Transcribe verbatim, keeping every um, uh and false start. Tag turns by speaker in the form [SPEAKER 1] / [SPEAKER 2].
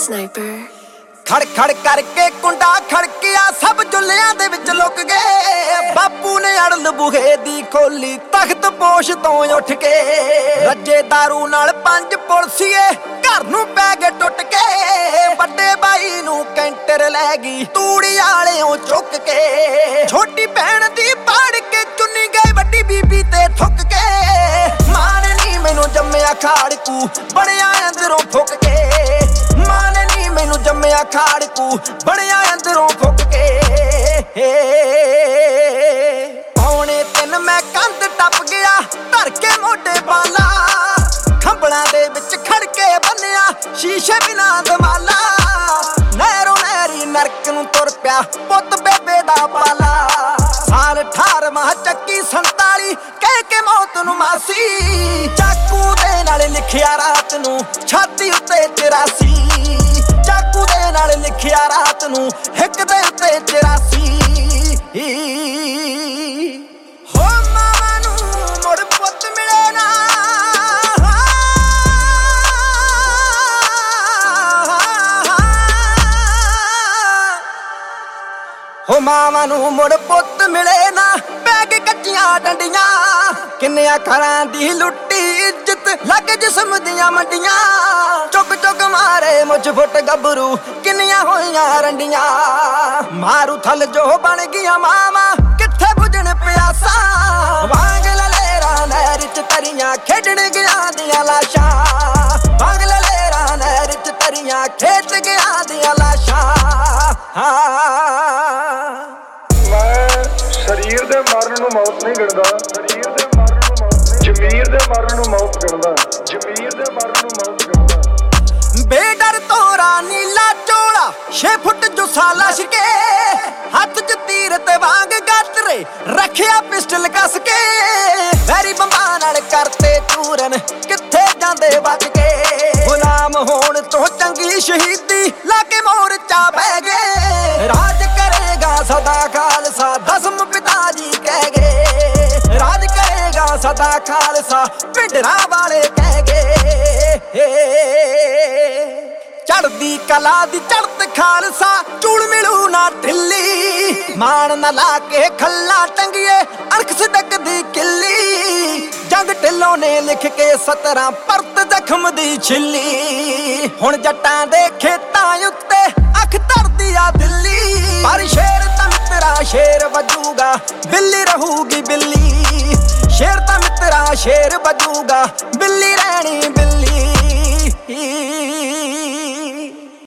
[SPEAKER 1] Sniper
[SPEAKER 2] ਖੜ ਖੜ ਕਰਕੇ ਕੁੰਡਾ ਖੜਕਿਆ ਸਭ ਜੁੱਲਿਆਂ ਦੇ ਵਿੱਚ ਲੁਕ ਗਏ। ਬਾਪੂ ਨੇ ਅੜਲ ਬੂਹੇ ਦੀ ਖੋਲੀ ਤਖਤ ਪੋਸ਼ ਤੋਂ ਉੱਠ ਕੇ। ਰੱਜੇ ਦਾਰੂ ਨਾਲ ਪੰਜ ਪੁਲਸੀਏ ਘਰ ਨੂੰ ਪੈ ਗਏ ਟੁੱਟ ਕੇ। ਵੱਡੇ ਬਾਈ ਨੂੰ ਕੈਂਟਰ ਲੈ ਗਈ ਤੂੜੀ ਵਾਲਿਓਂ ਚੁੱਕ ਕੇ। ਛੋਟੀ ਭੈਣ ਦੀ ਪਾੜ ਕੇ ਚੁੰਨੀ ਗਈ ਵੱਡੀ ਬੀਬੀ ਤੇ ਥੁੱਕ ਕੇ। ਮਾਂ ਨੇ ਨੀ ਮੈਨੂੰ ਜੰਮਿਆ ਖਾੜਕੂ ਬਣਿਆ ਅੰਦਰੋਂ ਫੁੱਕ ਕੇ। ਮਾਂ ਨੇ ਨੀ ਮੈਨੂੰ ਜੰਮਿਆ ਖਾੜਕੂ ਬਣਿਆ ਅੰਦਰੋਂ ਫੁੱਕ ਕੇ। ਪੌਣੇ ਤਿੰਨ ਮੈਂ ਕੰਧ ਟੱਪ ਗਿਆ ਧਰ ਕੇ ਮੋਢੇ ਬਾਲਾ। ਖੰਭਲਾਂ ਦੇ ਵਿੱਚ ਖੜ ਕੇ ਬੰਨਿਆ ਸ਼ੀਸ਼ੇ ਬਿਨਾ ਦਮਾਲਾ। ਨਹਿਰੋਂ ਨਹਿਰੀ ਨਰਕ ਨੂੰ ਤੁਰ ਪਿਆ ਪੁੱਤ ਬੇਬੇ ਦਾ ਪਾਲਾ। ਸਾਲ ਅਠਾਰਵਾਂ ਚੱਕੀ ਸੰਤਾਲੀ ਕਹਿ ਕੇ ਮੌਤ ਨੂੰ ਮਾਸੀ। ਚਾਕੂ ਦੇ ਨਾਲ ਲਿਖਿਆ ਰਾਤ ਨੂੰ ਛਾਤੀ ਉੱਤੇ ਚੁਰਾਸੀ। ਚਾਕੂ ਦੇ ਨਾਲ ਲਿਖਿਆ ਰਾਤ ਨੂੰ ਹਿੱਕ ਦੇ ਉੱਤੇ ਚੁਰਾਸੀ। ਹੋ ਮਾਵਾਂ ਨੂੰ ਮੁੜ ਪੁੱਤ ਮਿਲੇ ਨਾ। ਹੋ ਮਾਵਾਂ ਨੂੰ ਮੁੜ ਪੁੱਤ ਮਿਲੇ ਨਾ। ਪੈ ਕੇ ਕੱਚੀਆਂ ਡੰਡੀਆਂ ਕਿੰਨਿਆਂ ਘਰਾਂ ਦੀ ਲੁੱਟੀ ਇੱਜ਼ਤ ਲੱਗ ਜਿਸਮ ਦੀਆਂ ਮੰਡੀਆਂ। ਚੁੱਕ ਚੁੱਕ ਮਾਰੇ ਮੁੱਝ ਫੁੱਟ ਗੱਭਰੂ ਕਿੰਨੀਆਂ ਹੋਈਆਂ ਰੰਡੀਆਂ। ਮਾਰੂ ਥਲ ਜੋ ਬਣ ਗਈਆਂ ਮਾਵਾਂ ਕਿੱਥੇ ਬੁਝਣ ਪਿਆਸਾ। ਵਾਂਗ ਲਲੇਰਾ ਨਹਿਰ ਚ ਤਰੀਆਂ ਖੇਡਣ ਗਿਆ ਦੀਆਂ ਲਾਸ਼ਾਂ। ਵਾਂਗ ਲਲੇਰਾ ਨਹਿਰ ਚ ਤਰੀਆਂ ਖੇਡ ਗਿਆ ਦੀਆਂ ਲਾਸ਼ਾਂ।
[SPEAKER 3] ਮੈਂ ਸਰੀਰ ਦੇ ਮਰਨ ਨੂੰ ਮੌਤ ਨਹੀਂ ਗਿਣਦਾ। ਸਰੀਰ ਦੇ ਮਰਨ ਨੂੰ ਮੌਤ ਨਹੀਂ, ਜ਼ਮੀਰ ਦੇ ਮਰਨ ਨੂੰ ਮੌਤ ਗਿਣਦਾ। ਜ਼ਮੀਰ ਦੇ ਮਰਨ ਨੂੰ ਮੌਤ ਗਿਣਦਾ।
[SPEAKER 2] ਬੇਡਰ ਤੋਰਾ ਨੀਲਾ ਚੋਲਾ ਛੇ ਫੁੱਟ ਜੁੱਸਾ ਲਸ਼ ਕੇ। ਹੱਥ ਚ ਤੀਰ ਤੇ ਵਾਂਗ ਗਾਤਰੇ ਰੱਖਿਆ ਪਿਸਟਲ ਕੱਸ ਕੇ। ਵੈਰੀ ਬੰਬਾਂ ਨਾਲ ਕਰਤੇ ਚੂਰਨ ਕਿੱਥੇ ਜਾਂਦੇ ਬਚ ਕੇ। ਗੁਲਾਮ ਹੋਣ ਤੋਂ ਚੰਗੀ ਸ਼ਹੀਦੀ ਲਾ ਕੇ ਮੋਰਚਾ ਬਹਿ ਗਏ। ਰਾਜ ਕਰੇਗਾ ਸਦਾ ਖਾਲਸਾ ਦਸਮ ਪਿਤਾ ਜੀ ਕਹਿ ਗਏ। ਰਾਜ ਕਰੇਗਾ ਸਦਾ ਖਾਲਸਾ ਭਿੰਡਰਾਂ ਵਾਲੇ ਕਹਿ ਗਏ। ਚੜਦੀ ਕਲਾ ਦੀ ਚੜਤ ਖਾਲਸਾ ਚੂੜ ਮਿਲੂ ਨਾ ਢਿੱਲੀ। ਮਾਣ ਨਾ ਲਾ ਕੇ ਖੱਲਾ ਟੰਗੀਏ ਅਣਖ ਸਦਕ ਦੀ ਕਿੱਲੀ। ਜੰਗ ਢਿੱਲੋਂ ਨੇ ਲਿਖ ਕੇ ਸਤਰਾਂ ਪਰਤ ਜ਼ਖਮ ਦੀ ਛਿੱਲੀ। ਹੁਣ ਜੱਟਾਂ ਦੇ ਖੇਤਾਂ ਉੱਤੇ ਅੱਖ ਧਰਦੀ ਆ ਦਿੱਲੀ। ਪਰ ਸ਼ੇਰ ਤਾਂ ਮਿੱਤਰਾ ਸ਼ੇਰ ਵਜੂਗਾ ਬਿੱਲੀ ਰਹੂਗੀ ਬਿੱਲੀ। ਸ਼ੇਰ ਤਾਂ ਮਿੱਤਰਾ ਸ਼ੇਰ ਵਜੂਗਾ ਬਿੱਲੀ ਰਹਿਣੀ